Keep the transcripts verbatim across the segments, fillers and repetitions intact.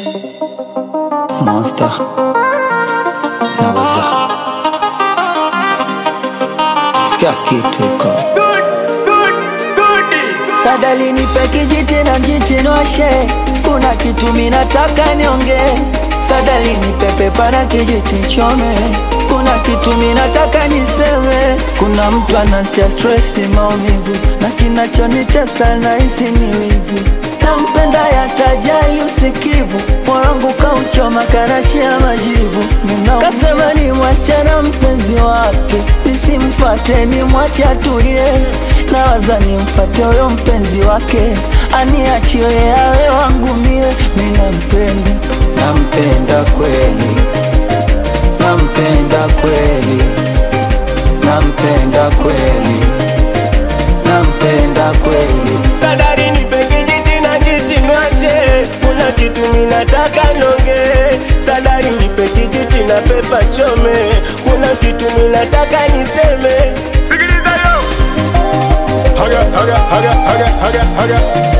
Monster Nawaza Sikia kitu iko Sadali nipe kijiti na mjitinwashe. Kuna kitu minataka nionge. Sadali nipe pepa na kijiti chome. Kuna kitu minataka niseme. Kuna mtu anatia stress maumivu, na kinachonitesa na hisi ni wivu. Nampenda ya tajali usikivu, morangu kauchoma karachi ya majivu. Kasema ni mwachana mpenzi wake, nisimfate ni mwache atulie. Nawaza ni mfate huyo mpenzi wake, aniachie awe wangu mie. Mina mpenda, nampenda kweli, nampenda kweli, nampenda kweli, nampenda kweli. Sadari nipe kijiti na jitinwashe. Kuna kitu minataka nonge. Sadari nipe kijiti na pepa chome. Kuna kitu minataka niseme. Sikiliza yo. Haga, haga, haga, haga, haga, haga.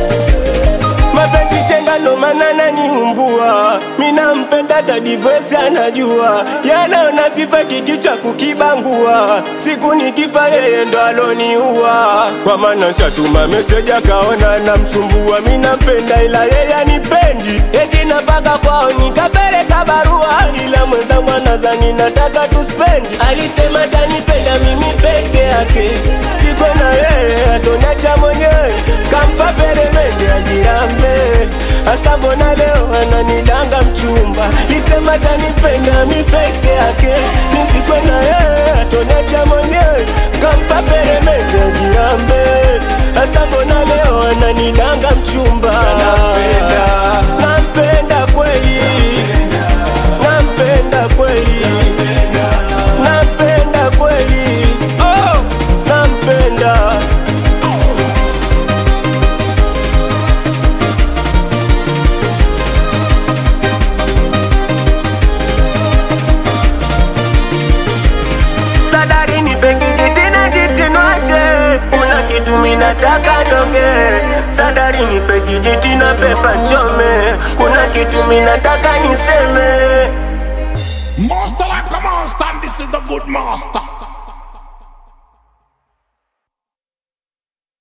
Mapenzi chenga no manana ni umbua. Mina mpenda tadivoesi anajua. Yanaona sifa kikichwa kukibangua. Siku nikifa yeye ndo aloniua. Kwa maana shatuma meseja kaona na msumbua. Mina mpenda ila yeye anipendi. Eti napaka kwao nikapeleka barua. Ila mwenzangu anazani nataka tuspendi. Alisema tanipenda mimi peke yake. Siko na yeye atoniacha mwenyewe. Kampa peremende ajirambe. Asa mbona leo ananidanga mchumba. Lisema tanipenda mi peke yake. Nisikwe na yeye atoniacha mwenyewe. Kampa peremende ajirambe. Asa mbona leo ananidanga mchumba. Nampenda, nampenda kweli, nampenda kweli, nampenda kweli, oh, nampenda. Sadari nipe kijiti na jitinwashe. Kuna kitu minataka nonge. Sadari nipe kijiti na pepa chome. Kuna kitu minataka niseme. Master like a monster, and this is the good master.